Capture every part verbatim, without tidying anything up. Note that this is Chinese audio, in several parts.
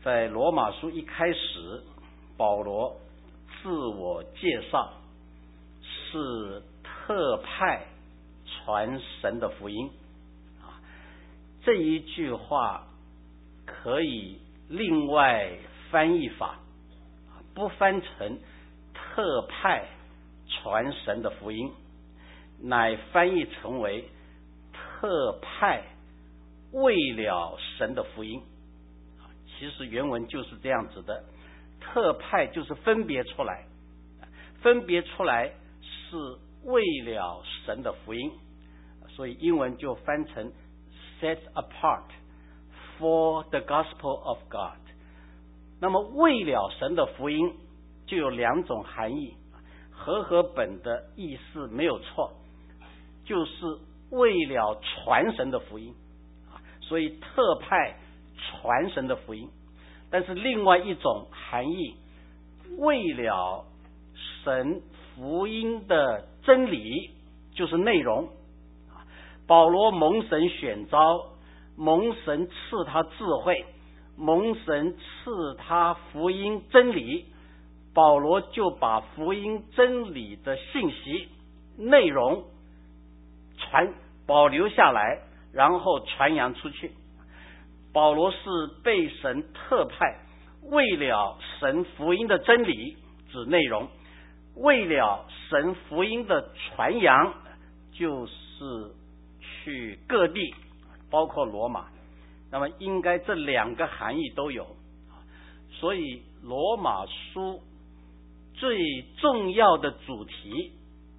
在罗马书一开始，保罗自我介绍是特派传神的福音啊，这一句话可以另外翻译法，不翻成特派传神的福音，乃翻译成为特派为了神的福音。其实原文就是这样子的，特派就是分别出来，分别出来是为了神的福音，所以英文就翻成 set apart for the gospel of God。 那么为了神的福音就有两种含义，和合本的意思没有错，就是为了传神的福音，所以特派传神的福音。但是另外一种含义，为了神福音的真理，就是内容。保罗蒙神选召，蒙神赐他智慧，蒙神赐他福音真理，保罗就把福音真理的信息内容传保留下来，然后传扬出去。保罗是被神特派，为了神福音的真理指内容，为了神福音的传扬就是去各地，包括罗马。那么应该这两个含义都有，所以罗马书最重要的主题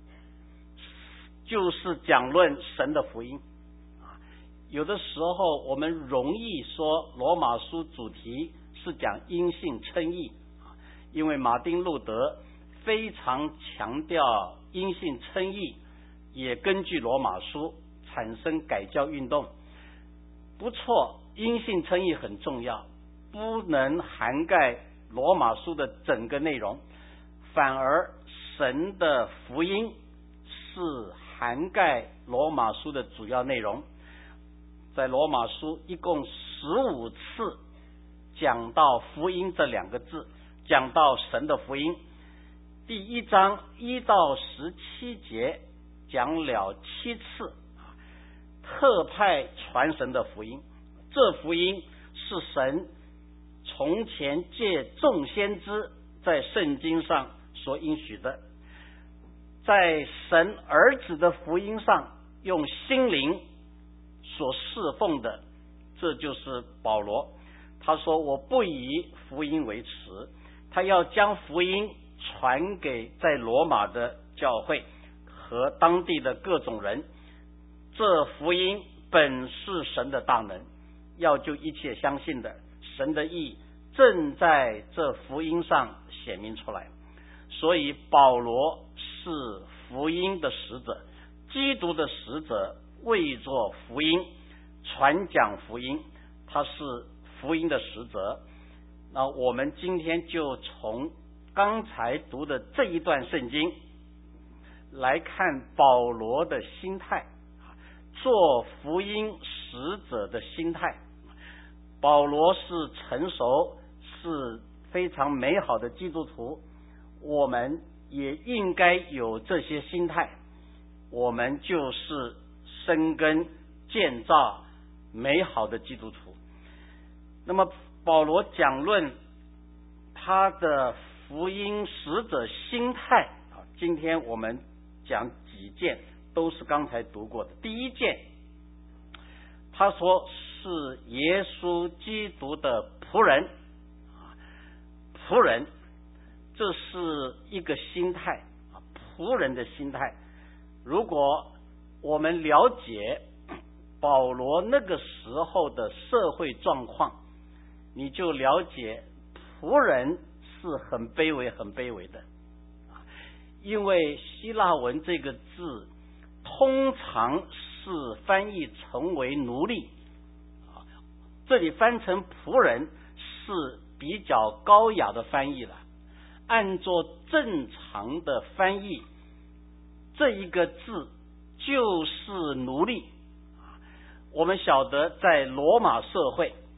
就是讲论神的福音。有的时候我们容易说罗马书主题是讲因信称义，因为马丁路德非常强调因信称义，也根据罗马书产生改教运动。不错，因信称义很重要，不能涵盖罗马书的整个内容，反而神的福音是涵盖罗马书的主要内容。在罗马书一共十五次讲到福音这两个字，讲到神的福音。第一章一到十七节讲了七次特派传神的福音，这福音是神从前借众先知在圣经上所应许的，在神儿子的福音上用心灵所侍奉的，这就是保罗。他说我不以福音为耻，他要将福音传给在罗马的教会和当地的各种人，这福音本是神的大能，要救一切相信的，神的义正在这福音上显明出来。所以保罗是福音的使者，基督的使者，为作福音传讲福音，他是福音的使者。那我们今天就从刚才读的这一段圣经来看保罗的心态，做福音使者的心态。保罗是成熟，是非常美好的基督徒，我们也应该有这些心态，我们就是生根建造美好的基督徒。那么保罗讲论他的福音使者心态，今天我们讲几件都是刚才读过的。第一件，他说是耶稣基督的仆人，仆人这是一个心态，仆人的心态。如果我们了解保罗那个时候的社会状况，你就了解仆人是很卑微很卑微的。因为希腊文这个字通常是翻译成为奴隶，这里翻成仆人是比较高雅的翻译了。按照正常的翻译，这一个字就是奴隶。我们晓得在罗马社会，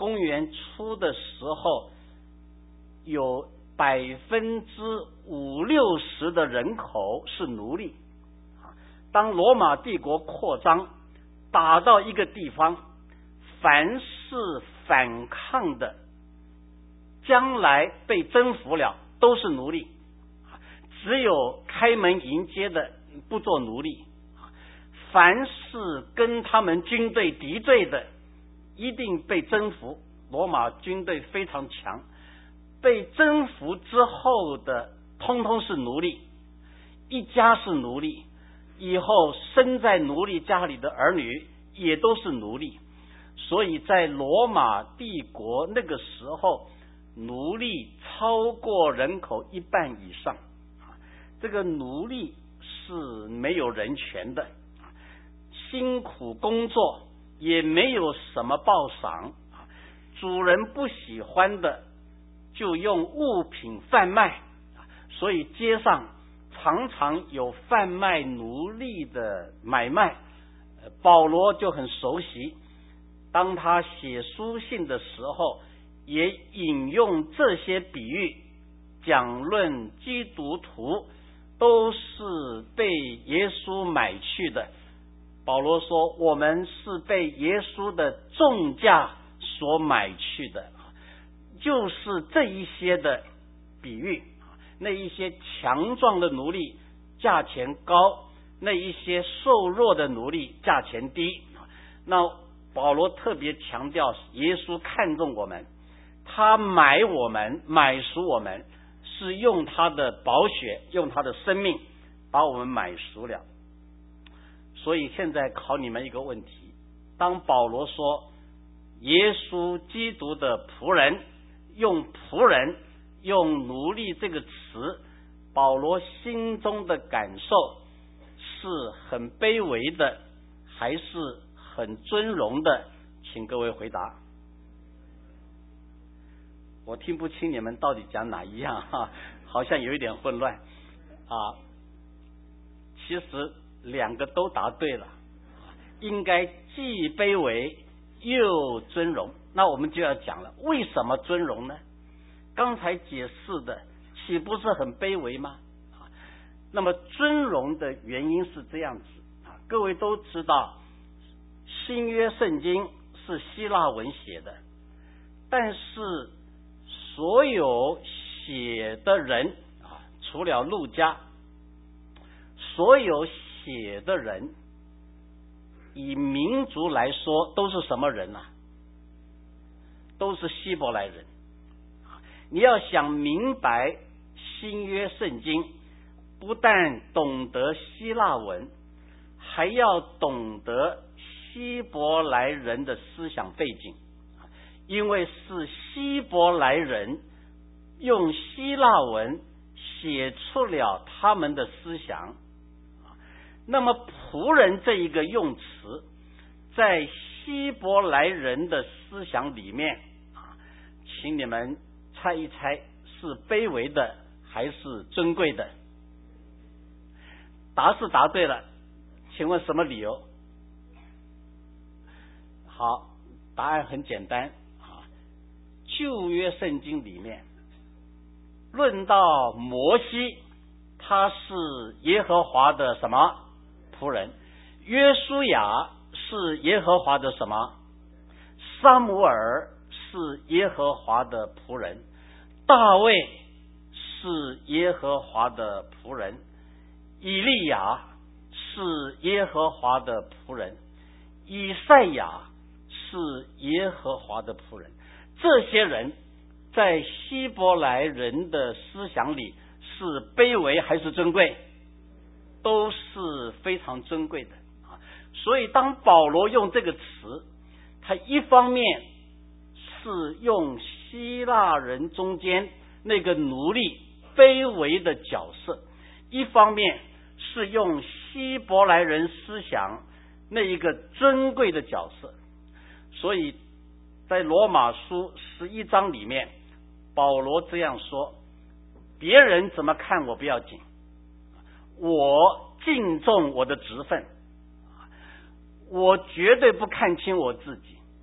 公元初的时候，有百分之五六十的人口是奴隶。当罗马帝国扩张打到一个地方，凡是反抗的，将来被征服了都是奴隶，只有开门迎接的不做奴隶。凡是跟他们军队敌对的，一定被征服。罗马军队非常强，被征服之后的通通是奴隶，一家是奴隶，以后生在奴隶家里的儿女也都是奴隶。所以在罗马帝国那个时候，奴隶超过人口一半以上。这个奴隶是没有人权的，辛苦工作也没有什么报赏，主人不喜欢的就用物品贩卖，所以街上常常有贩卖奴隶的买卖。保罗就很熟悉，当他写书信的时候也引用这些比喻，讲论基督徒都是被耶稣买去的。保罗说，我们是被耶稣的重价所买去的，就是这一些的比喻。那一些强壮的奴隶价钱高，那一些瘦弱的奴隶价钱低。那保罗特别强调，耶稣看重我们，他买我们，买赎我们，是用他的宝血，用他的生命把我们买赎了。所以现在考你们一个问题，当保罗说耶稣基督的仆人，用仆人用奴隶这个词，保罗心中的感受是很卑微的还是很尊荣的？请各位回答。我听不清你们到底讲哪一样哈，好像有一点混乱啊。其实两个都答对了，应该既卑微又尊荣。那我们就要讲了，为什么尊荣呢？刚才解释的岂不是很卑微吗？那么尊荣的原因是这样子，各位都知道新约圣经是希腊文写的，但是所有写的人除了路加，所有写的人以民族来说都是什么人啊？都是希伯来人。你要想明白新约圣经，不但懂得希腊文，还要懂得希伯来人的思想背景，因为是希伯来人用希腊文写出了他们的思想。那么仆人这一个用词，在希伯来人的思想里面，请你们猜一猜，是卑微的还是尊贵的？答是答对了，请问什么理由？好，答案很简单。旧约圣经里面论到摩西，他是耶和华的什么仆人？约书亚是耶和华的什么？撒母耳是耶和华的仆人，大卫是耶和华的仆人，以利亚是耶和华的仆人，以赛亚是耶和华的仆人。这些人在希伯来人的思想里是卑微还是尊贵？都是非常尊贵的。所以当保罗用这个词，他一方面是用希腊人中间那个奴隶卑微的角色，一方面是用希伯来人思想那一个尊贵的角色。所以在罗马书十一章里面，保罗这样说，别人怎么看我不要紧，我敬重我的职分，我绝对不看轻我自己，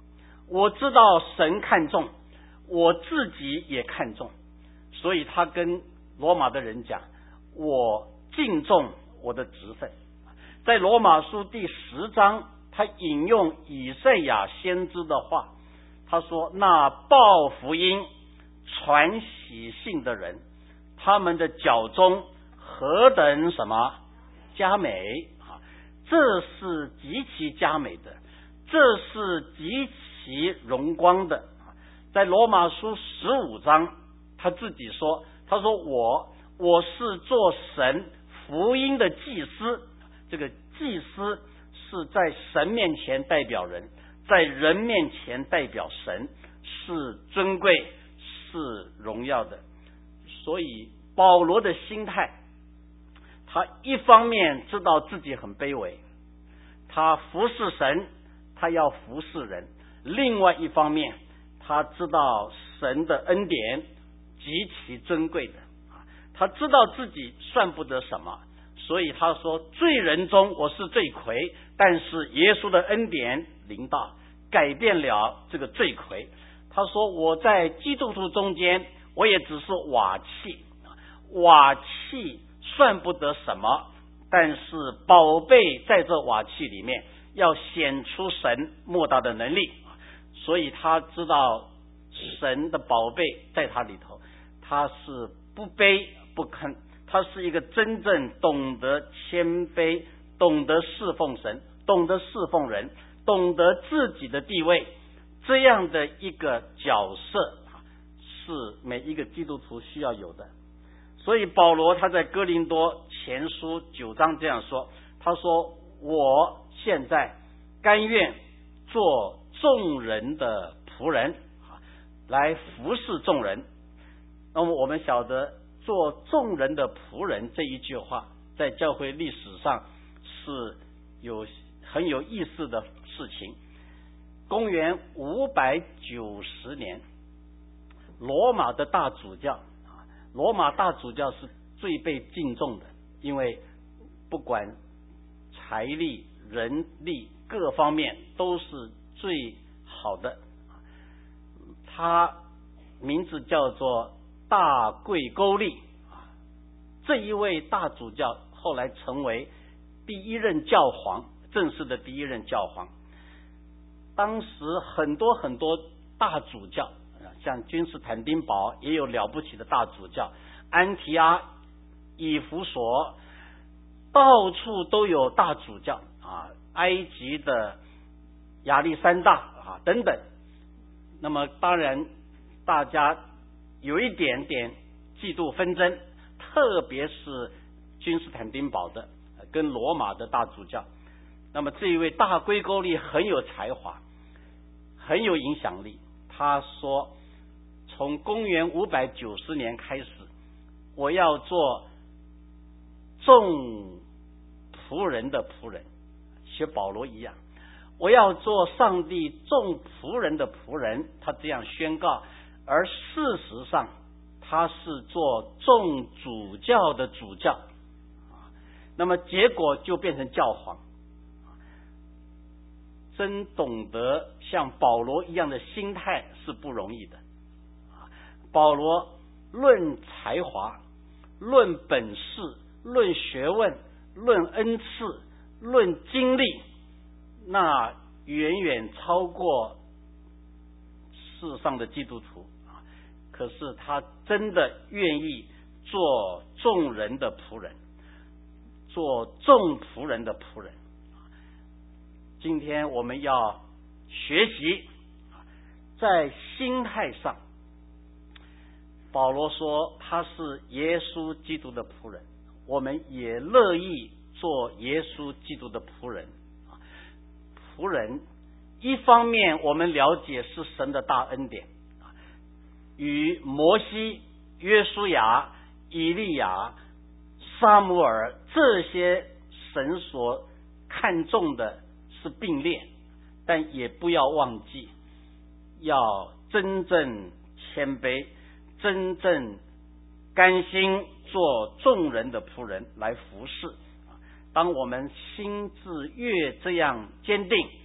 我知道神看重，我自己也看重，所以他跟罗马的人讲，我敬重我的职分。在罗马书第十章，他引用以赛亚先知的话，他说，那报福音传喜信的人，他们的脚中何等什么佳美啊！这是极其佳美的，这是极其荣光的。在罗马书十五章，他自己说，他说我我是做神福音的祭司。这个祭司是在神面前代表人，在人面前代表神，是尊贵是荣耀的。所以保罗的心态，他一方面知道自己很卑微，他服侍神，他要服侍人；另外一方面，他知道神的恩典极其珍贵的，他知道自己算不得什么，所以他说，罪人中我是罪魁，但是耶稣的恩典临到，改变了这个罪魁。他说，我在基督徒中间，我也只是瓦器，瓦器算不得什么，但是宝贝在这瓦器里面要显出神莫大的能力，所以他知道神的宝贝在他里头，他是不卑不吭，他是一个真正懂得谦卑，懂得侍奉神，懂得侍奉人，懂得自己的地位，这样的一个角色是每一个基督徒需要有的。所以保罗他在哥林多前书九章这样说，他说，我现在甘愿做众人的仆人，来服侍众人。那么我们晓得做众人的仆人这一句话在教会历史上是有很有意思的事情。公元五百九十年，罗马的大主教，罗马大主教是最被敬重的，因为不管财力人力各方面都是最好的。他名字叫做大贵沟利，这一位大主教后来成为第一任教皇，正式的第一任教皇。当时很多很多大主教，像君士坦丁堡也有了不起的大主教，安提阿、以弗所，到处都有大主教啊，埃及的亚历山大啊等等。那么当然大家有一点点嫉妒纷争，特别是君士坦丁堡的跟罗马的大主教。那么这一位大贵沟利很有才华，很有影响力。他说，从公元五百九十年开始，我要做众仆人的仆人，学保罗一样，我要做上帝众仆人的仆人，他这样宣告。而事实上他是做众主教的主教，那么结果就变成教皇。真懂得像保罗一样的心态是不容易的。保罗论才华，论本事，论学问，论恩赐，论经历，那远远超过世上的基督徒。可是他真的愿意做众人的仆人，做众仆人的仆人。今天我们要学习，在心态上，保罗说他是耶稣基督的仆人，我们也乐意做耶稣基督的仆人。仆人一方面我们了解是神的大恩典，与摩西、约书亚、以利亚、撒母耳这些神所看重的是并列，但也不要忘记要真正谦卑，真正甘心做众人的仆人来服侍。当我们心智越这样坚定，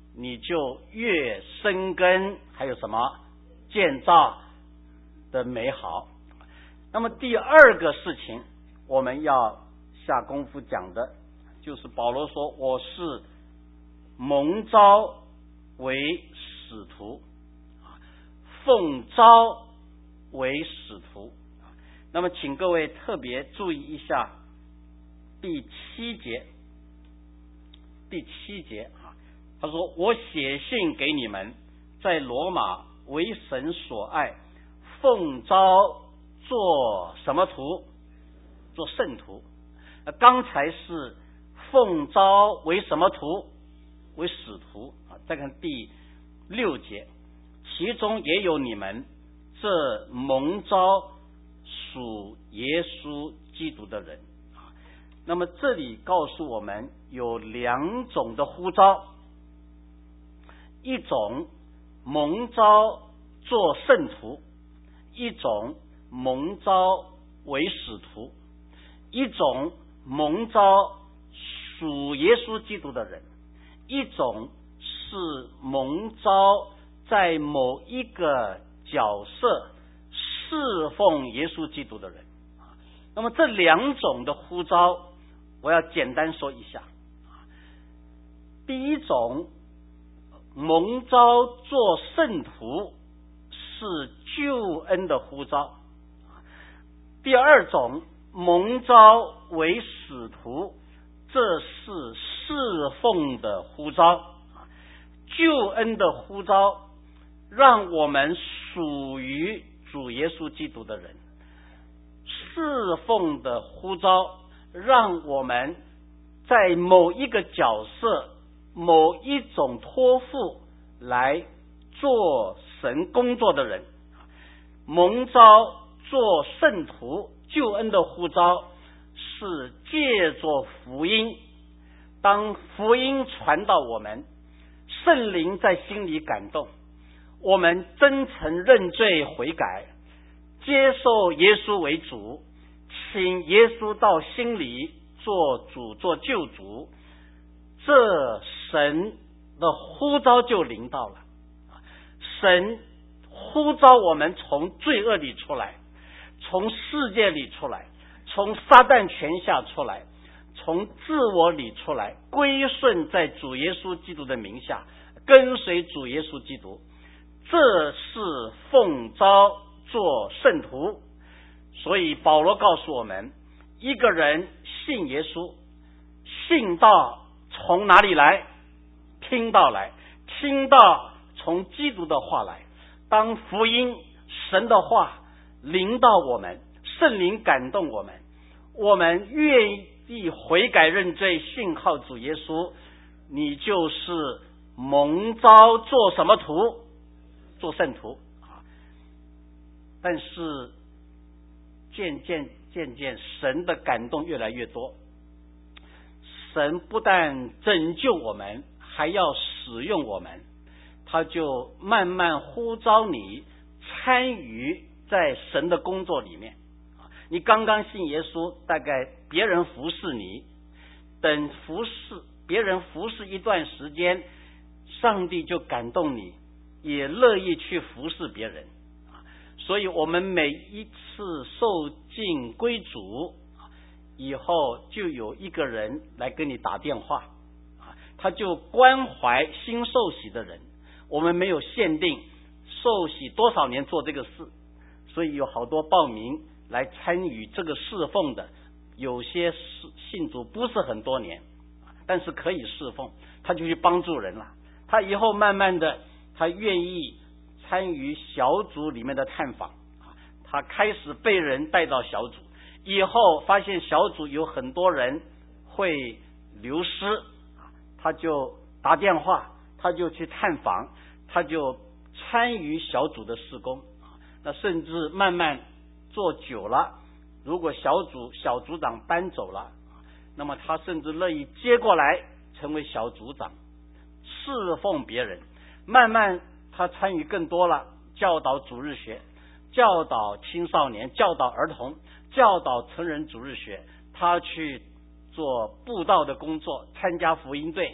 你就越生根，还有什么建造的美好。那么第二个事情我们要下功夫讲的，就是保罗说我是蒙召为使徒，奉召为使徒。那么请各位特别注意一下第七节，第七节啊，他说我写信给你们，在罗马为神所爱，奉召做什么徒？做圣徒。刚才是奉召为什么徒？为使徒啊。再看第六节，其中也有你们这蒙召属耶稣基督的人啊。那么这里告诉我们有两种的呼召，一种蒙召做圣徒，一种蒙召为使徒，一种蒙召属耶稣基督的人，一种是蒙召在某一个角色侍奉耶稣基督的人。那么这两种的呼召我要简单说一下。第一种蒙召做圣徒是救恩的呼召，第二种蒙召为使徒，这是侍奉的呼召。救恩的呼召让我们属于主耶稣基督的人，侍奉的呼召让我们在某一个角色某一种托付来做神工作的人。蒙召做圣徒，救恩的呼召是借着福音，当福音传到我们，圣灵在心里感动，我们真诚认罪悔改，接受耶稣为主，请耶稣到心里做主做救主，这神的呼召就临到了。神呼召我们从罪恶里出来，从世界里出来，从撒旦权下出来，从自我里出来，归顺在主耶稣基督的名下，跟随主耶稣基督，这是奉召做圣徒。所以保罗告诉我们，一个人信耶稣，信道从哪里来？听到来，听到从基督的话来。当福音神的话临到我们，圣灵感动我们，我们愿意悔改认罪，信靠主耶稣，你就是蒙召做什么徒？做圣徒。但是渐渐渐渐神的感动越来越多，神不但拯救我们，还要使用我们，他就慢慢呼召你参与在神的工作里面。你刚刚信耶稣，大概别人服侍你，等服侍别人服侍一段时间，上帝就感动你，也乐意去服侍别人。所以我们每一次受尽归主以后，就有一个人来跟你打电话，他就关怀新受洗的人。我们没有限定受洗多少年做这个事，所以有好多报名来参与这个侍奉的，有些信主不是很多年，但是可以侍奉，他就去帮助人了。他以后慢慢的，他愿意参与小组里面的探访，他开始被人带到小组，以后发现小组有很多人会流失，他就打电话，他就去探访，他就参与小组的事工。那甚至慢慢做久了，如果小组小组长搬走了，那么他甚至乐意接过来成为小组长，侍奉别人。慢慢他参与更多了，教导主日学，教导青少年，教导儿童，教导成人主日学，他去做布道的工作，参加福音队，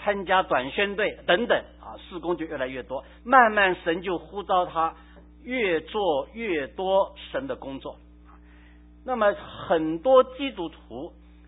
参加短宣队等等啊，事工就越来越多。慢慢神就呼召他越做越多神的工作。那么很多基督徒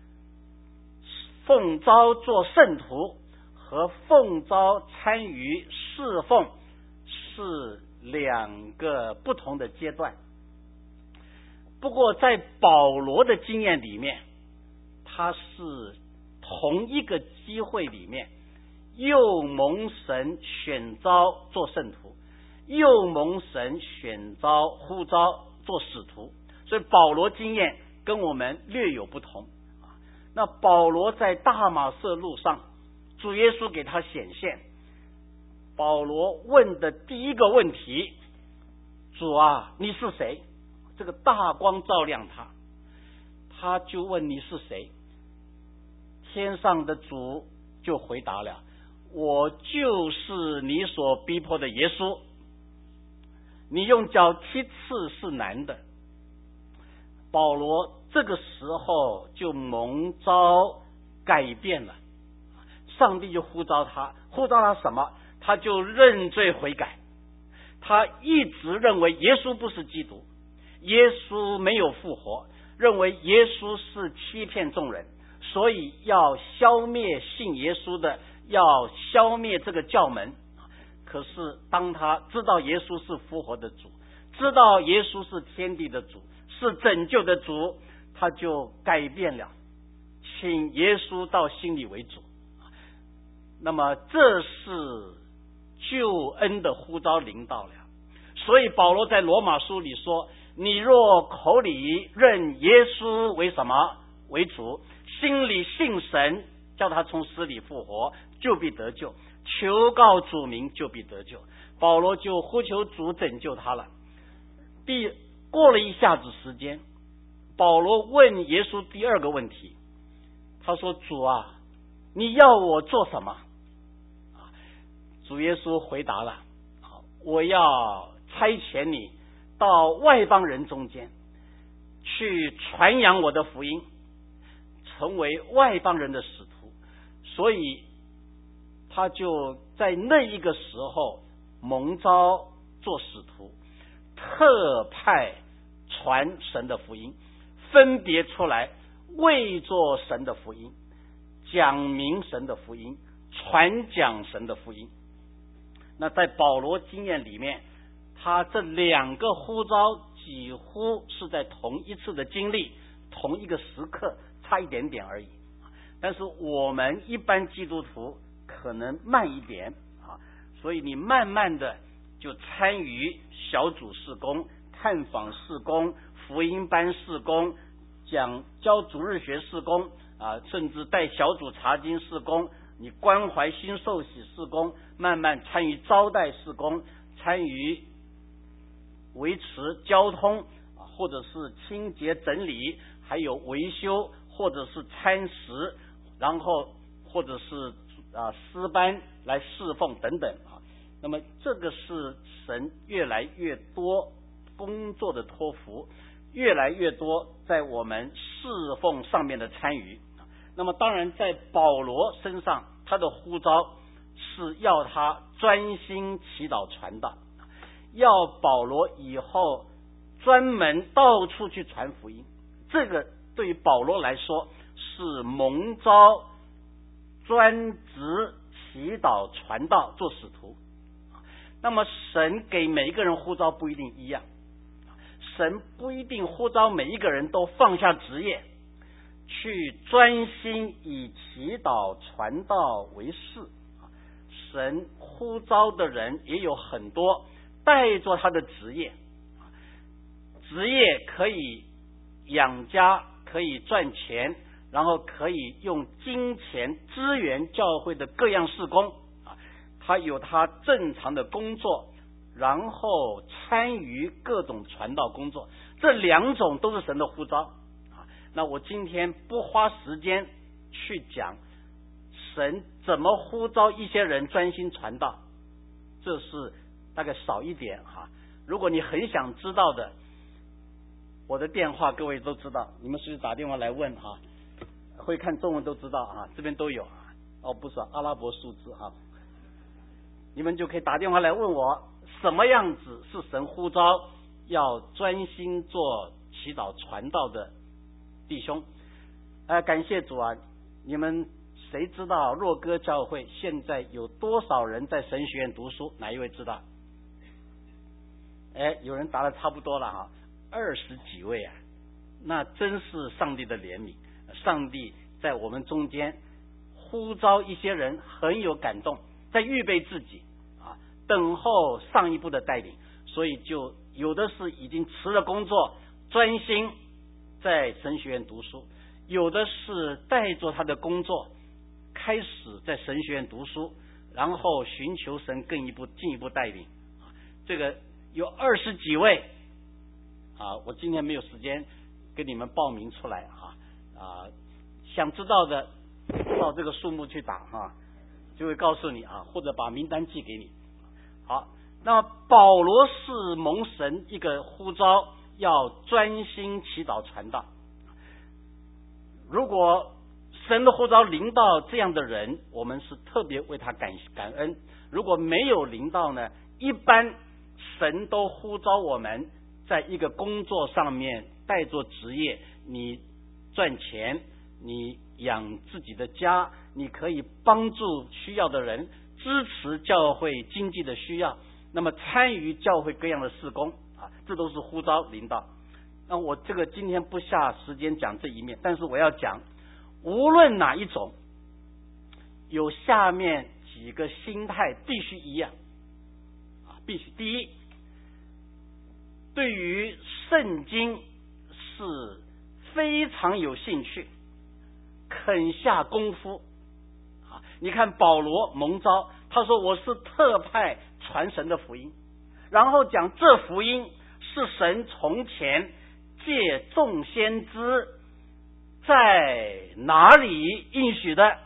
奉召做圣徒和奉召参与侍奉是两个不同的阶段。不过在保罗的经验里面，他是同一个机会里面又蒙神选召做圣徒，又蒙神选召呼召做使徒，所以保罗经验跟我们略有不同。那保罗在大马色路上，主耶稣给他显现，保罗问的第一个问题，主啊，你是谁？这个大光照亮他，他就问你是谁？天上的主就回答了，我就是你所逼迫的耶稣，你用脚踢刺是难的。保罗这个时候就蒙召改变了，上帝就呼召他，呼召他什么？他就认罪悔改。他一直认为耶稣不是基督，耶稣没有复活，认为耶稣是欺骗众人，所以要消灭信耶稣的，要消灭这个教门。可是当他知道耶稣是复活的主，知道耶稣是天地的主，是拯救的主，他就改变了，请耶稣到心里为主。那么这是救恩的呼召临到了。所以保罗在罗马书里说，你若口里认耶稣为什么？为主，心里信神叫他从死里复活，就必得救，求告主名，就必得救。保罗就呼求主拯救他了。第过了一下子时间，保罗问耶稣第二个问题，他说，主啊，你要我做什么？主耶稣回答了，我要差遣你到外邦人中间去传扬我的福音，成为外邦人的使徒。所以他就在那一个时候蒙召做使徒，特派传神的福音，分别出来为做神的福音，讲明神的福音，传讲神的福音。那在保罗经验里面，他这两个呼召几乎是在同一次的经历，同一个时刻，差一点点而已。但是我们一般基督徒可能慢一点啊，所以你慢慢的就参与小组事工、探访事工、福音班事工、讲教主日学事工啊，甚至带小组查经事工，你关怀新受洗事工，慢慢参与招待事工，参与维持交通，或者是清洁整理，还有维修，或者是餐食，然后或者是啊诗班来侍奉等等啊。那么这个是神越来越多工作的托付，越来越多在我们侍奉上面的参与。那么当然在保罗身上，他的呼召是要他专心祈祷传道，要保罗以后专门到处去传福音。这个对于保罗来说是蒙召专职祈祷传道做使徒。那么神给每一个人呼召不一定一样，神不一定呼召每一个人都放下职业去专心以祈祷传道为事。神呼召的人也有很多带着他的职业，职业可以养家，可以赚钱，然后可以用金钱支援教会的各样事工，他有他正常的工作，然后参与各种传道工作，这两种都是神的呼召。那我今天不花时间去讲神怎么呼召一些人专心传道，这是大概少一点哈。如果你很想知道的，我的电话各位都知道，你们随时打电话来问哈，会看中文都知道啊，这边都有啊。 哦，不是阿拉伯数字哈，你们就可以打电话来问我，什么样子是神呼召要专心做祈祷传道的弟兄。呃，感谢主啊！你们谁知道若歌教会现在有多少人在神学院读书？哪一位知道？哎，有人答的差不多了哈，二十几位啊，那真是上帝的怜悯。上帝在我们中间呼召一些人，很有感动，在预备自己啊，等候上一步的带领。所以就有的是已经辞了工作，专心在神学院读书；有的是带着他的工作，开始在神学院读书，然后寻求神更一步进一步带领。这个有二十几位啊，我今天没有时间跟你们报名出来啊啊，想知道的到这个数目去打啊，就会告诉你啊，或者把名单寄给你。好，那么保罗是蒙神一个呼召，要专心祈祷传道。如果神的呼召临到这样的人，我们是特别为他感感恩；如果没有临到呢，一般神都呼召我们在一个工作上面带做职业，你赚钱，你养自己的家，你可以帮助需要的人，支持教会经济的需要，那么参与教会各样的事工啊，这都是呼召临到。那我这个今天不下时间讲这一面，但是我要讲，无论哪一种，有下面几个心态必须一样啊，必须第一，对于圣经是非常有兴趣，肯下功夫啊。你看保罗蒙召，他说我是特派传神的福音，然后讲这福音是神从前借众先知在哪里应许的。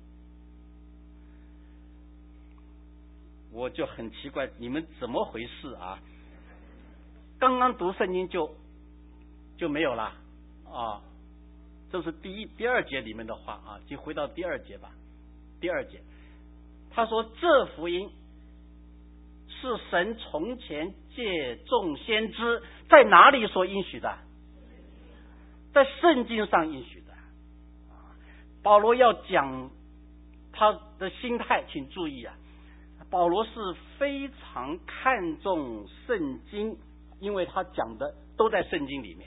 我就很奇怪，你们怎么回事啊？刚刚读圣经就就没有了啊？这是第一、第二节里面的话啊，就回到第二节吧。第二节，他说这福音是神从前借众先知在哪里所应许的？在圣经上应许的。保罗要讲他的心态，请注意啊，保罗是非常看重圣经，因为他讲的都在圣经里面。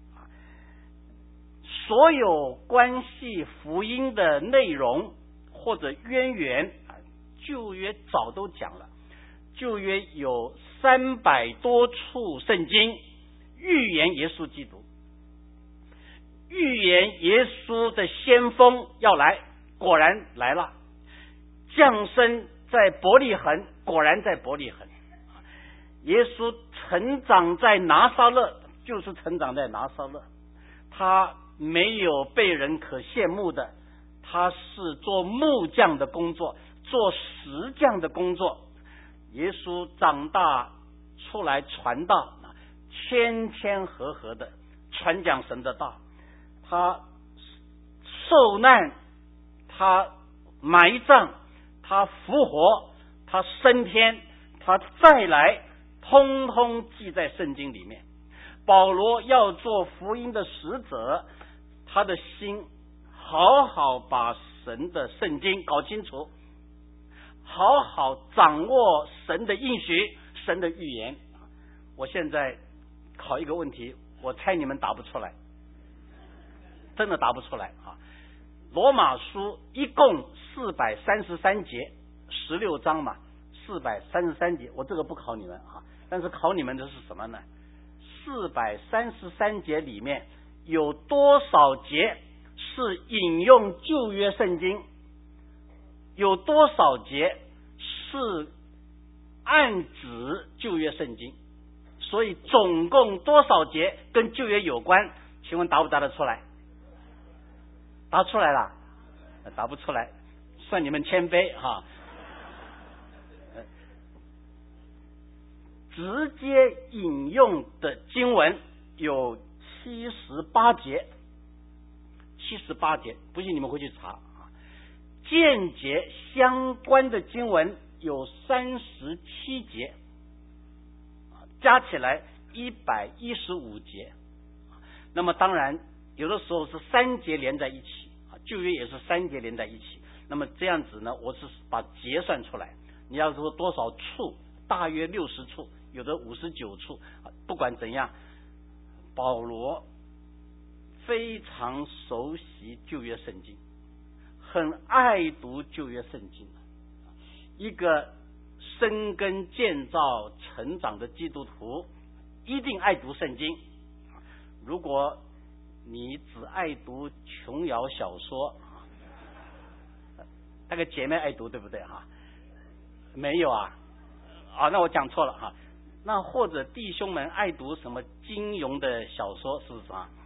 所有关系福音的内容或者渊源，旧约早都讲了。旧约有三百多处圣经预言耶稣基督，预言耶稣的先锋要来，果然来了；降生在伯利恒，果然在伯利恒；耶稣成长在拿撒勒，就是成长在拿撒勒。他没有被人可羡慕的，他是做木匠的工作，做石匠的工作。耶稣长大出来传道，谦谦和和的传讲神的道。他受难，他埋葬，他复活，他升天，他再来，通通记在圣经里面。保罗要做福音的使者，他的心好好把神的圣经搞清楚，好好掌握神的应许，神的预言。我现在考一个问题，我猜你们答不出来，真的答不出来啊！罗马书一共四百三十三节，十六章嘛，四百三十三节，我这个不考你们啊，但是考你们的是什么呢？四百三十三节里面有多少节是引用旧约圣经？有多少节是暗指旧约圣经？所以总共多少节跟旧约有关？请问答不答得出来？答出来了？答不出来，算你们谦卑哈。直接引用的经文有七十八节，七十八节，不信你们回去查。 间节相关的经文有三十七节，加起来一百一十五节。那么当然有的时候是三节连在一起，旧约也是三节连在一起。那么这样子呢，我是把节算出来，你要说多少处，大约六十处，有的五十九处。不管怎样，保罗非常熟悉旧约圣经，很爱读旧约圣经。一个生根建造成长的基督徒一定爱读圣经。如果你只爱读琼瑶小说，那个姐妹爱读对不对哈？没有啊，啊，那我讲错了哈。那或者弟兄们爱读什么金庸的小说，是不是啊？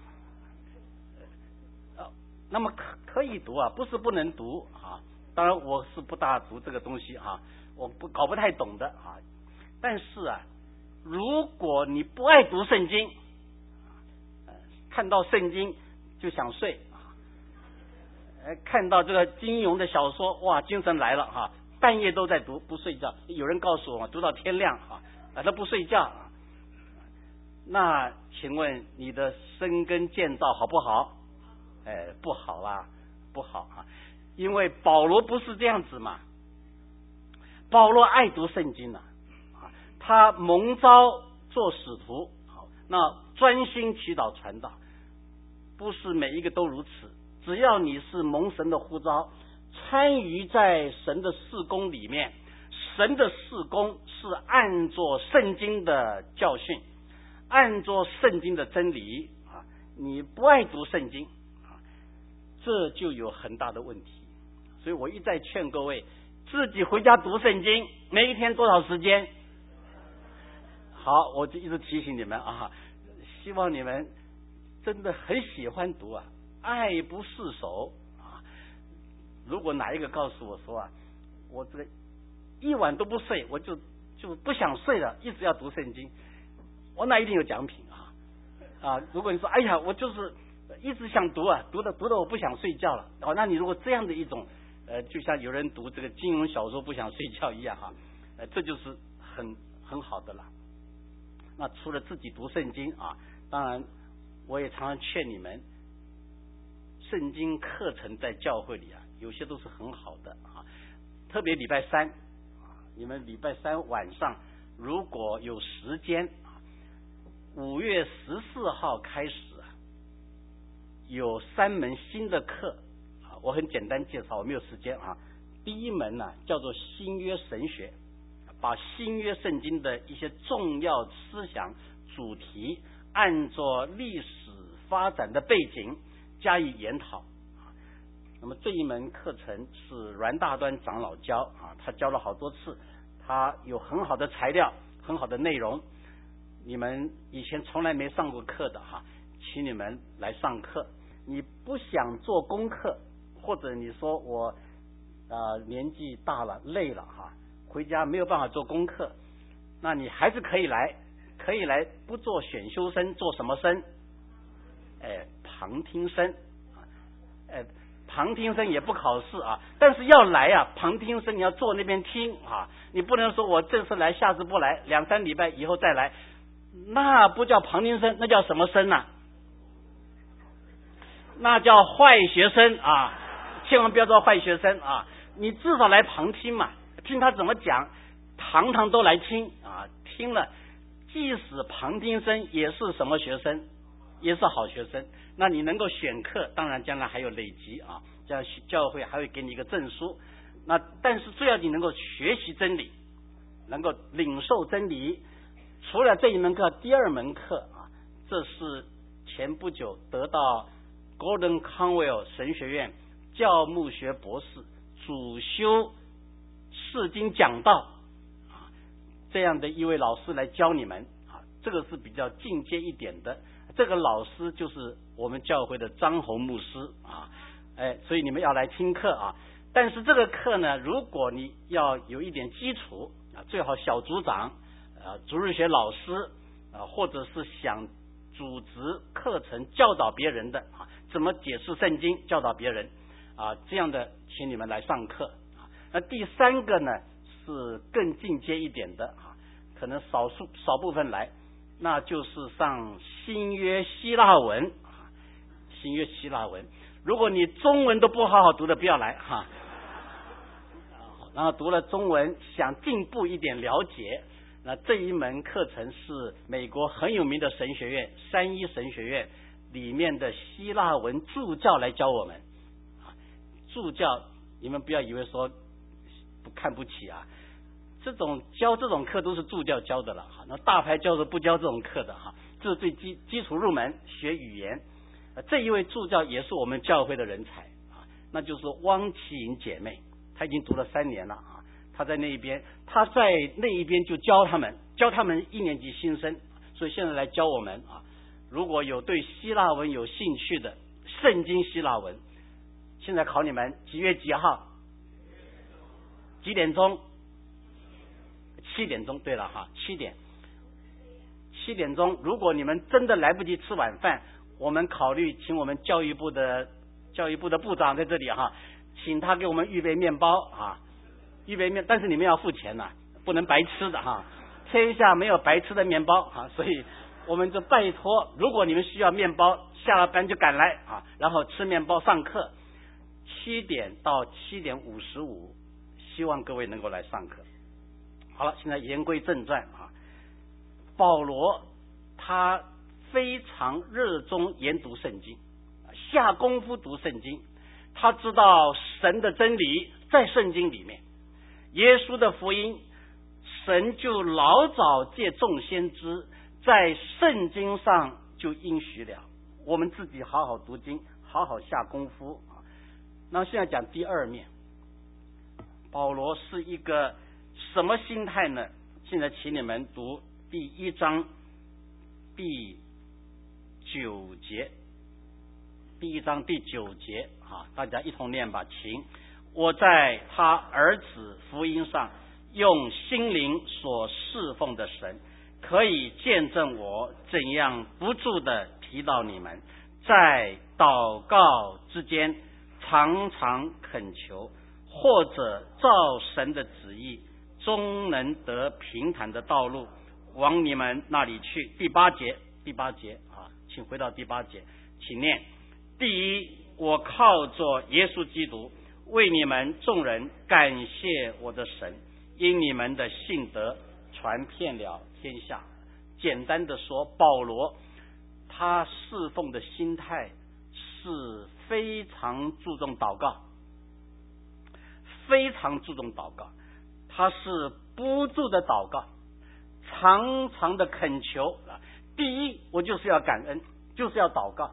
呃，那么可可以读啊，不是不能读啊。当然我是不大读这个东西哈，我不搞不太懂的啊。但是啊，如果你不爱读圣经，看到圣经就想睡啊，看到这个金庸的小说，哇，精神来了哈，半夜都在读，不睡觉。有人告诉我读到天亮啊，啊，他不睡觉啊。那请问你的生根建造好不好？哎，不好啊，不好啊，因为保罗不是这样子嘛。保罗爱读圣经啊，他蒙召做使徒，好，那专心祈祷传道。不是每一个都如此，只要你是蒙神的呼召，参与在神的事工里面，神的事工是按着圣经的教训，按着圣经的真理啊，你不爱读圣经啊，这就有很大的问题。所以我一再劝各位自己回家读圣经，每一天多少时间？好，我就一直提醒你们啊，希望你们真的很喜欢读啊，爱不释手啊。如果哪一个告诉我说啊，我这个一晚都不睡，我就就不想睡了，一直要读圣经，我那一定有奖品啊啊！如果你说哎呀，我就是一直想读啊，读的读的我不想睡觉了，哦，那你如果这样的一种呃，就像有人读这个金庸小说不想睡觉一样哈，呃，这就是很很好的了。那除了自己读圣经啊，当然我也常常劝你们，圣经课程在教会里啊，有些都是很好的啊。特别礼拜三啊，你们礼拜三晚上如果有时间啊，五月十四号开始啊，有三门新的课啊，我很简单介绍，我没有时间啊。第一门呢、啊、叫做新约神学，把新约圣经的一些重要思想主题按照历史发展的背景加以研讨。那么这一门课程是阮大端长老教啊，他教了好多次，他有很好的材料，很好的内容。你们以前从来没上过课的哈，请你们来上课。你不想做功课，或者你说我呃年纪大了累了哈，回家没有办法做功课，那你还是可以来。可以来不做选修生，做什么生？哎，旁听生。哎，旁听生也不考试啊，但是要来啊，旁听生你要坐那边听啊，你不能说我这次来，下次不来，两三礼拜以后再来，那不叫旁听生，那叫什么生啊？那叫坏学生啊！千万不要做坏学生啊！你至少来旁听嘛，听他怎么讲，堂堂都来听啊，听了。即使旁听生也是什么学生，也是好学生。那你能够选课，当然将来还有累积啊，这样教会还会给你一个证书。那但是最要紧能够学习真理，能够领受真理。除了这一门课，第二门课啊，这是前不久得到 Gordon Conwell 神学院教牧学博士主修释经讲道这样的一位老师来教你们啊，这个是比较进阶一点的。这个老师就是我们教会的张宏牧师啊，哎，所以你们要来听课啊。但是这个课呢，如果你要有一点基础啊，最好小组长、啊主日学老师啊，或者是想组织课程教导别人的啊，怎么解释圣经教导别人啊这样的，请你们来上课啊。那第三个呢是更进阶一点的啊，可能少数少部分来，那就是上新约希腊文啊，新约希腊文。如果你中文都不好好读的，不要来哈。然后读了中文，想进步一点了解，那这一门课程是美国很有名的神学院三一神学院里面的希腊文助教来教我们。助教，你们不要以为说不看不起啊，这种教这种课都是助教教的了哈。那大牌教授不教这种课的哈，这是最基基础入门学语言。这一位助教也是我们教会的人才啊，那就是汪奇颖姐妹。他已经读了三年了啊，他在那一边，他在那一边就教他们，教他们一年级新生，所以现在来教我们啊。如果有对希腊文有兴趣的，圣经希腊文，现在考你们几月几号？几点钟？七点钟。对了哈，七点，七点钟。如果你们真的来不及吃晚饭，我们考虑请我们教育部的教育部的部长在这里哈。请他给我们预备面包啊，预备面，但是你们要付钱呐、啊，不能白吃的哈。天下没有白吃的面包啊，所以我们就拜托，如果你们需要面包，下了班就赶来啊，然后吃面包上课。七点到七点五十五，希望各位能够来上课。好了，现在言归正传啊。保罗他非常热衷研读圣经，下功夫读圣经。他知道神的真理在圣经里面，耶稣的福音，神就老早借众先知在圣经上就应许了，我们自己好好读经，好好下功夫啊。那现在讲第二面，保罗是一个什么心态呢？现在请你们读第一章第九节。第一章第九节啊，大家一同念吧，请。我在他儿子福音上用心灵所侍奉的神，可以见证我怎样不住的提到你们，在祷告之间常常恳求，或者照神的旨意，终能得平坦的道路往你们那里去。第八节，第八节啊，请回到第八节，请念。第一，我靠着耶稣基督为你们众人感谢我的神，因你们的信德传遍了天下。简单的说，保罗他侍奉的心态是非常注重祷告，非常注重祷告，他是不住的祷告，常常的恳求。第一，我就是要感恩，就是要祷告。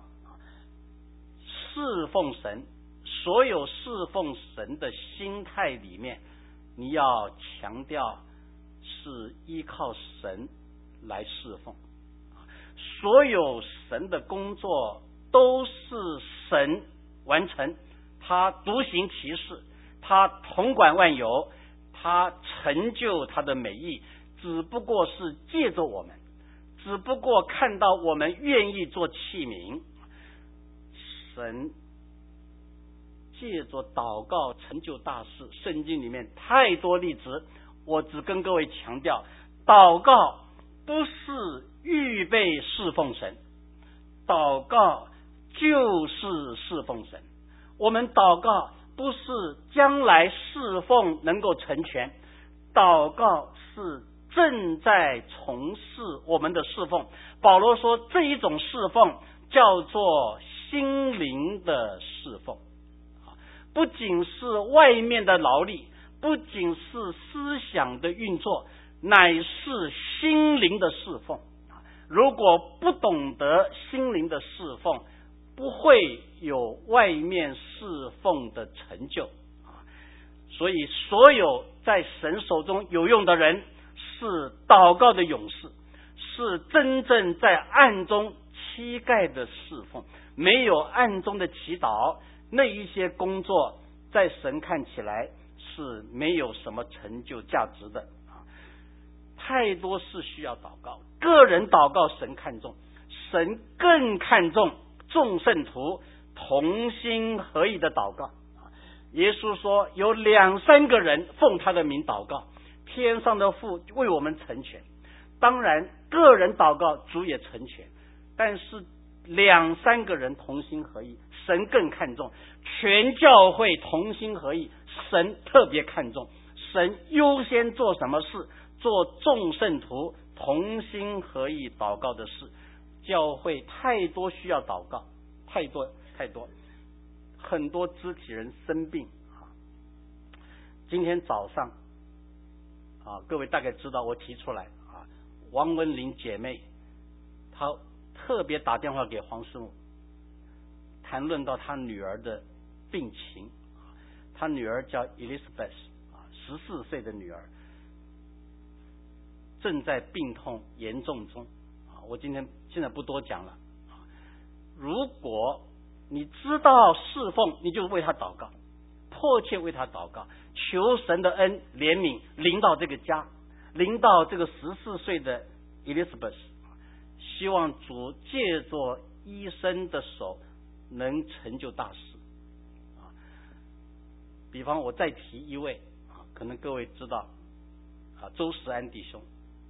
侍奉神，所有侍奉神的心态里面，你要强调是依靠神来侍奉。所有神的工作都是神完成，他独行其事，他统管万有，他成就他的美意，只不过是借着我们，只不过看到我们愿意做器皿，神借着祷告成就大事。圣经里面太多例子，我只跟各位强调，祷告不是预备侍奉神，祷告就是侍奉神。我们祷告不是将来侍奉能够成全，祷告是正在从事我们的侍奉。保罗说，这一种侍奉叫做心灵的侍奉，不仅是外面的劳力，不仅是思想的运作，乃是心灵的侍奉。如果不懂得心灵的侍奉，不会有外面侍奉的成就。所以所有在神手中有用的人，是祷告的勇士，是真正在暗中膝盖的侍奉。没有暗中的祈祷，那一些工作在神看起来是没有什么成就价值的。太多事需要祷告，个人祷告神看重，神更看重众圣徒同心合意的祷告。 耶稣说有两三个人奉他的名祷告，天上的父为我们成全。当然个人祷告主也成全，但是两三个人同心合意，神更看重。全教会同心合意，神特别看重。神优先做什么事？做众圣徒同心合意祷告的事。教会太多需要祷告，太多太多，很多肢体人生病。今天早上啊，各位大概知道我提出来啊，王文玲姐妹她特别打电话给黄师母，谈论到她女儿的病情。她女儿叫 Elizabeth 啊，十四岁的女儿，正在病痛严重中啊。我今天现在不多讲了啊。如果你知道侍奉，你就为她祷告，迫切为她祷告，求神的恩怜悯临到这个家，临到这个十四岁的 Elizabeth。希望主借着医生的手能成就大事啊！比方我再提一位啊，可能各位知道啊，周石安弟兄，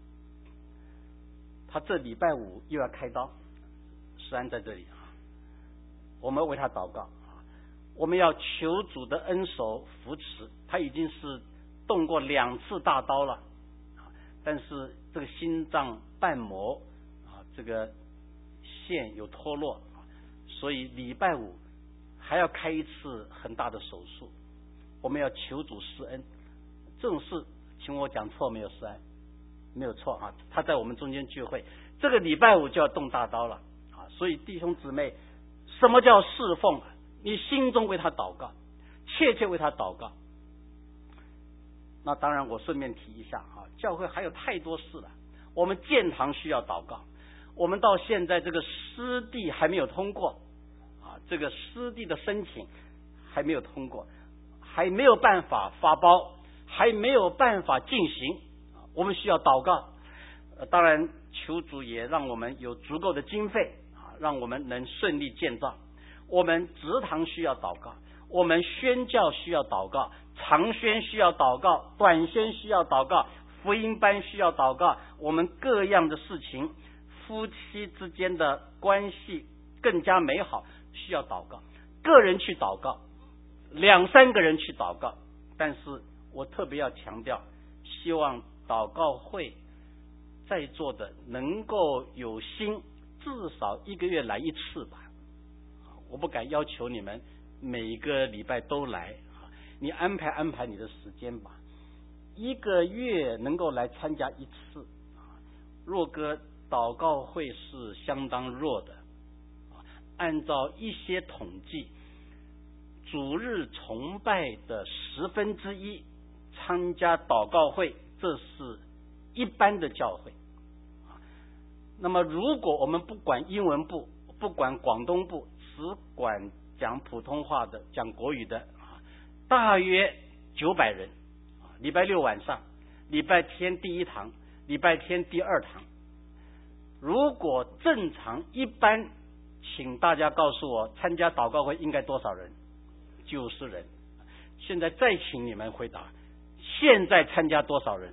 他这礼拜五又要开刀，石安在这里啊，我们为他祷告啊，我们要求主的恩手扶持，他已经是动过两次大刀了啊，但是这个心脏瓣膜这个线有脱落，所以礼拜五还要开一次很大的手术。我们要求主施恩，这种事请我讲错没有？施恩没有错啊，他在我们中间聚会，这个礼拜五就要动大刀了啊！所以弟兄姊妹，什么叫侍奉？你心中为他祷告，切切为他祷告。那当然我顺便提一下啊，教会还有太多事了，我们建堂需要祷告。我们到现在这个湿地还没有通过啊，这个湿地的申请还没有通过，还没有办法发包，还没有办法进行，我们需要祷告。呃、当然求主也让我们有足够的经费啊，让我们能顺利建造。我们职堂需要祷告，我们宣教需要祷告，长宣需要祷告，短宣需要祷告，福音班需要祷告，我们各样的事情，夫妻之间的关系更加美好，需要祷告。个人去祷告，两三个人去祷告，但是我特别要强调，希望祷告会在座的能够有心，至少一个月来一次吧。我不敢要求你们每个礼拜都来，你安排安排你的时间吧。一个月能够来参加一次，若哥祷告会是相当弱的，按照一些统计，主日崇拜的十分之一参加祷告会，这是一般的教会。那么如果我们不管英文部，不管广东部，只管讲普通话的，讲国语的，大约九百人，礼拜六晚上，礼拜天第一堂，礼拜天第二堂。如果正常一般，请大家告诉我参加祷告会应该多少人？九十人。现在再请你们回答，现在参加多少人？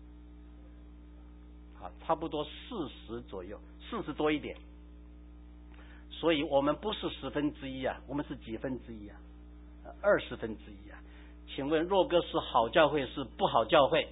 啊，差不多四十左右，四十多一点。所以我们不是十分之一啊，我们是几分之一啊？二十分之一啊。请问若哥是好教会是不好教会？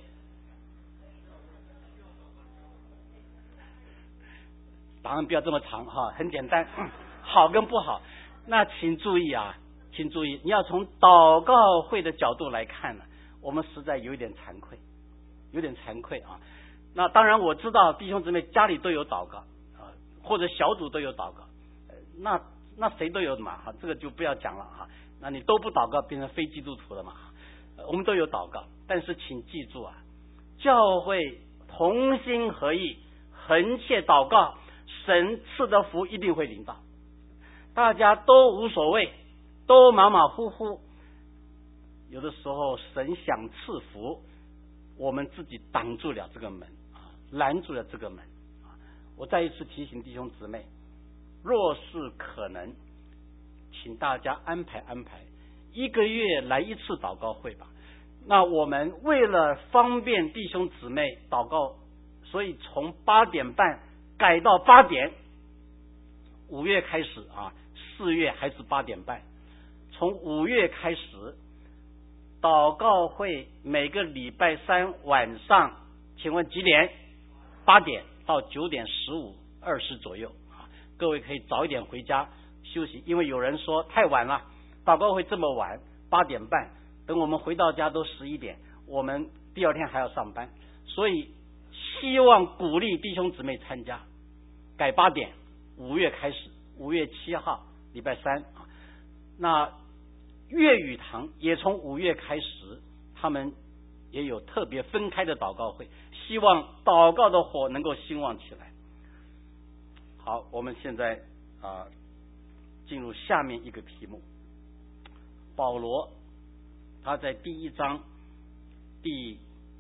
答案不要这么长哈，很简单，好跟不好。那请注意啊，请注意，你要从祷告会的角度来看呢，我们实在有一点惭愧，有点惭愧啊。那当然我知道弟兄姊妹家里都有祷告啊，或者小组都有祷告，那那谁都有嘛哈，这个就不要讲了哈。那你都不祷告，变成非基督徒了嘛？我们都有祷告，但是请记住啊，教会同心合意，恒切祷告，神赐的福一定会临到。大家都无所谓，都马马虎虎，有的时候神想赐福，我们自己挡住了这个门啊，拦住了这个门啊。我再一次提醒弟兄姊妹，若是可能，请大家安排安排一个月来一次祷告会吧。那我们为了方便弟兄姊妹祷告，所以从八点半改到八点。五月开始啊，四月还是八点半。从五月开始，祷告会每个礼拜三晚上，请问几点？八点到九点十五、二十左右啊。各位可以早一点回家休息，因为有人说太晚了，祷告会这么晚，八点半，等我们回到家都十一点，我们第二天还要上班，所以希望鼓励弟兄姊妹参加，改八点。五月开始，五月七号礼拜三啊，那粤语堂也从五月开始，他们也有特别分开的祷告会，希望祷告的火能够兴旺起来。好，我们现在啊进入下面一个题目。保罗他在第一章第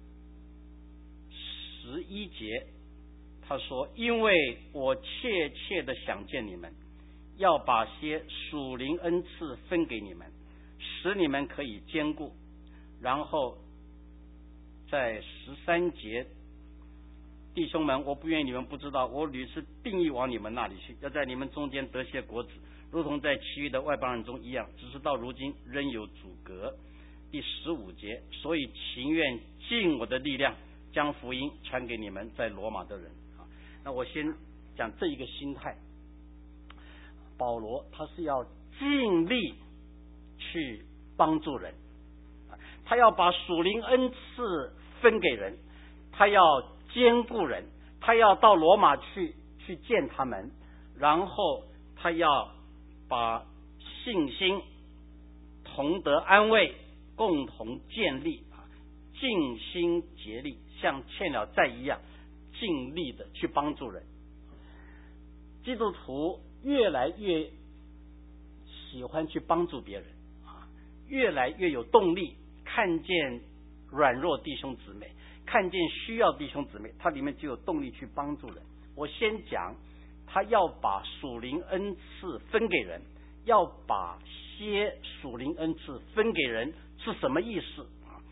十一节。他说，因为我切切的想见你们，要把些属灵恩赐分给你们，使你们可以坚固。然后在十三节，弟兄们，我不愿意你们不知道，我屡次定义往你们那里去，要在你们中间得些果子，如同在其余的外邦人中一样，只是到如今仍有阻隔。第十五节，所以情愿尽我的力量，将福音传给你们在罗马的人。那我先讲这一个心态，保罗他是要尽力去帮助人，他要把属灵恩赐分给人，他要兼顾人，他要到罗马去去见他们，然后他要把信心同得安慰，共同建立，尽心竭力，像欠了债一样尽力的去帮助人。基督徒越来越喜欢去帮助别人啊，越来越有动力，看见软弱弟兄姊妹，看见需要弟兄姊妹，他里面就有动力去帮助人。我先讲，他要把属灵恩赐分给人，要把些属灵恩赐分给人是什么意思？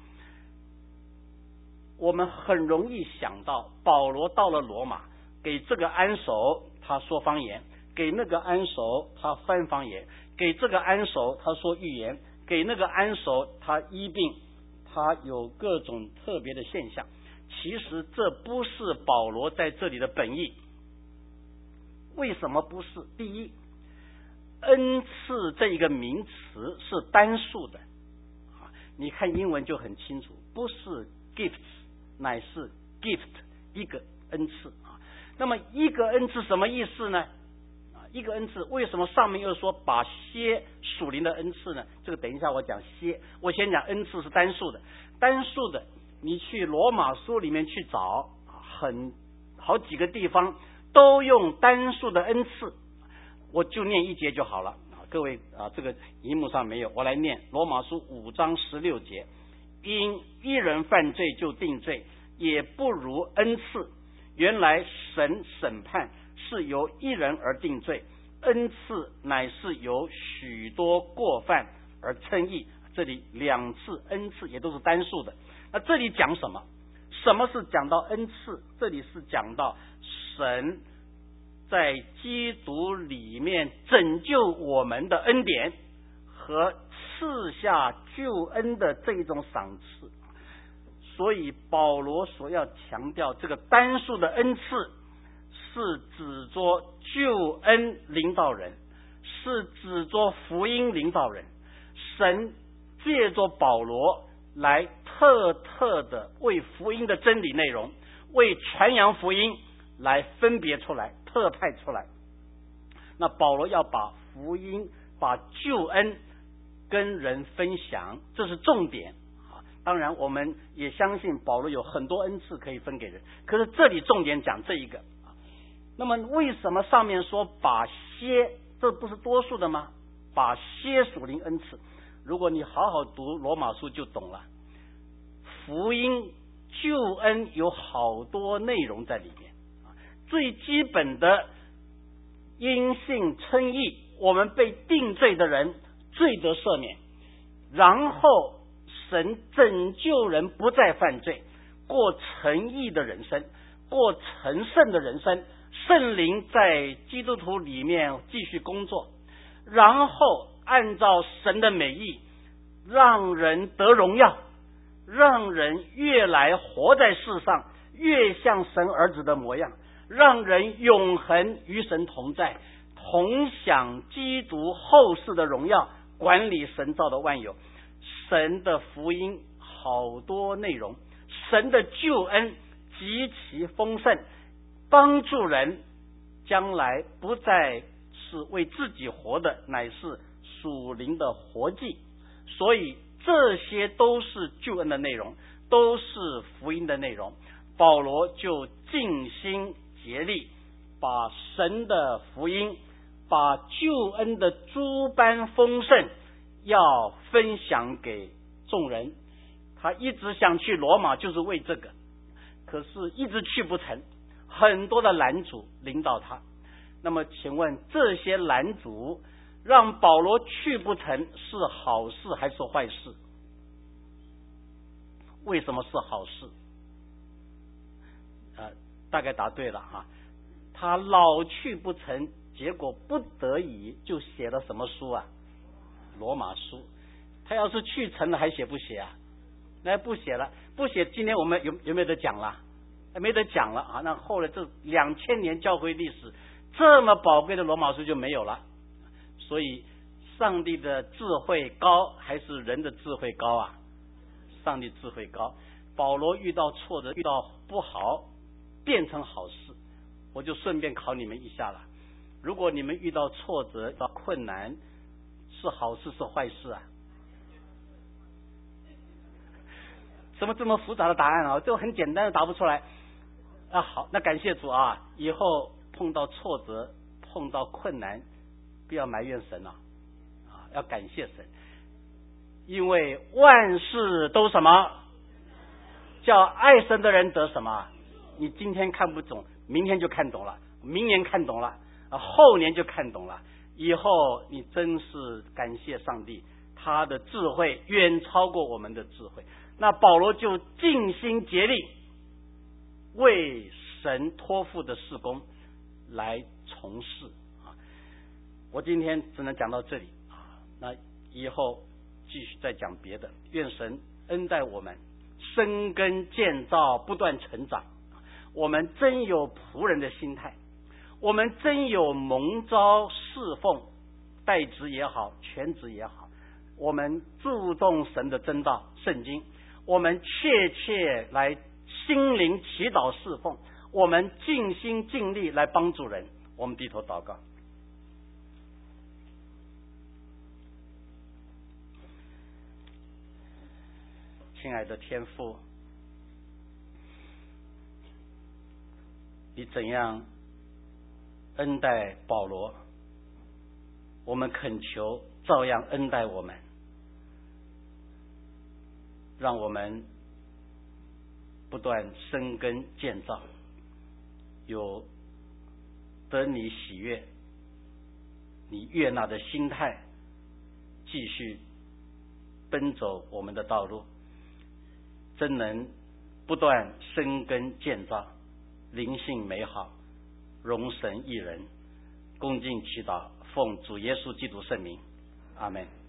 我们很容易想到保罗到了罗马，给这个安守他说方言，给那个安守他翻方言，给这个安守他说预言，给那个安守他医病，他有各种特别的现象。其实这不是保罗在这里的本意。为什么不是？第一，恩赐这一个名词是单数的，你看英文就很清楚，不是 gifts，乃是 gift， 一个恩赐啊。那么一个恩赐什么意思呢？啊，一个恩赐为什么上面又说把些属灵的恩赐呢？这个等一下我讲些，我先讲恩赐是单数的。单数的，你去罗马书里面去找，很好几个地方都用单数的恩赐，我就念一节就好了啊。各位啊，这个荧幕上没有，我来念罗马书五章十六节。因一人犯罪就定罪，也不如恩赐。原来神审判是由一人而定罪，恩赐乃是由许多过犯而称义。这里两次恩赐也都是单数的。那这里讲什么？什么是讲到恩赐？这里是讲到神在基督里面拯救我们的恩典和赐下救恩的这一种赏赐。所以保罗所要强调这个单数的恩赐是指着救恩领导人，是指着福音领导人。神借着保罗来特特的为福音的真理内容，为传扬福音来分别出来，特派出来。那保罗要把福音把救恩跟人分享，这是重点。当然我们也相信保罗有很多恩赐可以分给人，可是这里重点讲这一个。那么为什么上面说把些，这不是多数的吗？把些属灵恩赐，如果你好好读罗马书就懂了。福音救恩有好多内容在里面，最基本的因信称义，我们被定罪的人罪得赦免， 然后神拯救人不再犯罪，过诚意的人生，过成圣的人生，圣灵在基督徒里面继续工作，然后按照神的美意，让人得荣耀，让人越来活在世上越像神儿子的模样，让人永恒与神同在，同享基督后世的荣耀，管理神造的万有。神的福音好多内容，神的救恩极其丰盛，帮助人将来不再是为自己活的，乃是属灵的活祭。所以这些都是救恩的内容，都是福音的内容。保罗就尽心竭力，把神的福音，把救恩的诸般丰盛要分享给众人。他一直想去罗马，就是为这个，可是一直去不成，很多的拦阻领导他。那么请问这些拦阻让保罗去不成是好事还是坏事？为什么是好事？呃，大概答对了哈。他老去不成，结果不得已就写了什么书啊？罗马书。他要是去成了还写不写啊？那不写了，不写今天我们有有没有得讲了？没得讲了啊！那后来这两千年教会历史这么宝贵的罗马书就没有了。所以上帝的智慧高还是人的智慧高啊？上帝智慧高。保罗遇到挫折，遇到不好，变成好事。我就顺便考你们一下了，如果你们遇到挫折、遇到困难，是好事是坏事啊？怎么这么复杂的答案啊？这很简单的答不出来啊。好，那感谢主啊，以后碰到挫折、碰到困难，不要埋怨神了啊，要感谢神，因为万事都什么？叫爱神的人得什么？你今天看不懂，明天就看懂了，明年看懂了，啊，后年就看懂了，以后你真是感谢上帝，他的智慧远超过我们的智慧。那保罗就尽心竭力为神托付的事工来从事啊。我今天只能讲到这里啊，那以后继续再讲别的。愿神恩待我们，生根建造，不断成长。我们真有仆人的心态，我们真有蒙召侍奉，代职也好，全职也好，我们注重神的真道圣经，我们切切来心灵祈祷侍奉，我们尽心尽力来帮助人。我们低头祷告。亲爱的天父，你怎样恩待保罗，我们恳求照样恩待我们，让我们不断生根建造，有得你喜悦、你悦纳的心态，继续奔走我们的道路，真能不断生根建造，灵性美好，荣神益人。恭敬祈祷，奉主耶稣基督圣名，阿们。